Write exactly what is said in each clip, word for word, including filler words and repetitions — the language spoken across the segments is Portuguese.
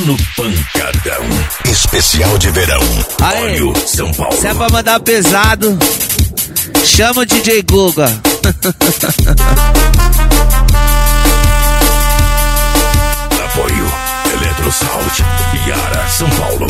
no pancadão. Especial de verão. Aê, Óleo São Paulo. se é pra mandar pesado, chama o D J Guga. Apoio Eletrosound, Yara, São Paulo.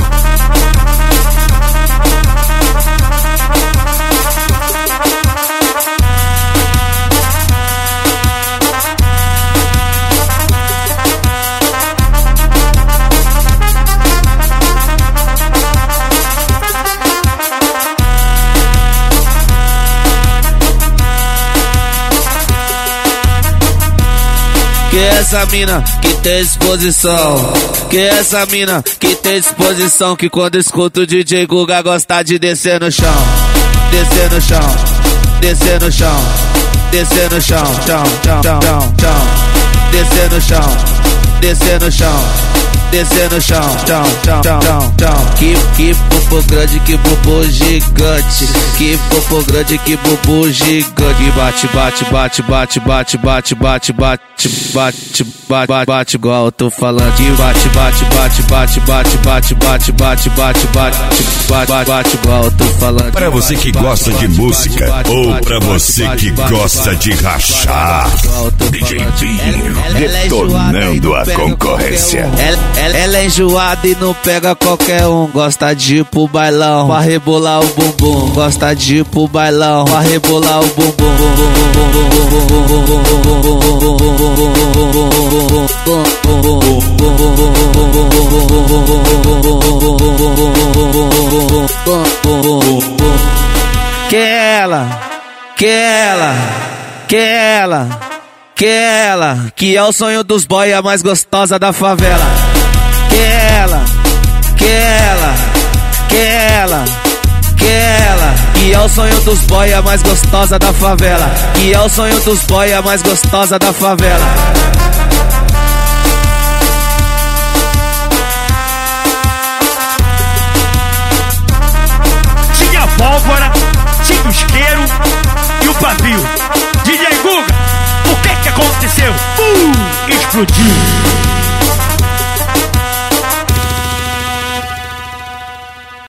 Que essa mina que tem disposição, que essa mina que tem disposição, que quando escuta o D J Guga gosta de descer no chão, descer no chão, descer no chão, descer no chão, chão, chão, chão, chão, descer no chão, descer no chão, descer no chão, chão, chão, chão, chão. Que, que popô grande, que popô gigante, que popô grande, que popô gigante. Bate, bate, bate, bate, bate, bate, bate, bate, bate, bate, bate, bate, igual eu tô falando. Que bate, bate, bate, bate, bate, bate, bate, bate, bate, bate, bate, bate, igual eu tô falando. Pra você que gosta de música ou pra você que gosta de rachar, D J Binho detonando a concorrência. Ela, ela é enjoada e não pega qualquer um. Gosta de ir pro bailão, pra rebolar o bumbum. Gosta de ir pro bailão, pra rebolar o bumbum. Que ela, que ela, que ela, que ela, que é o sonho dos boy, a mais gostosa da favela. Que ela, que ela, que ela, que ela, que é o sonho dos boy, a mais gostosa da favela. Que é o sonho dos boy, a mais gostosa da favela. Tinha a pólvora, tinha o isqueiro e o pavio. D J Guga, o que que aconteceu? Uh, explodiu.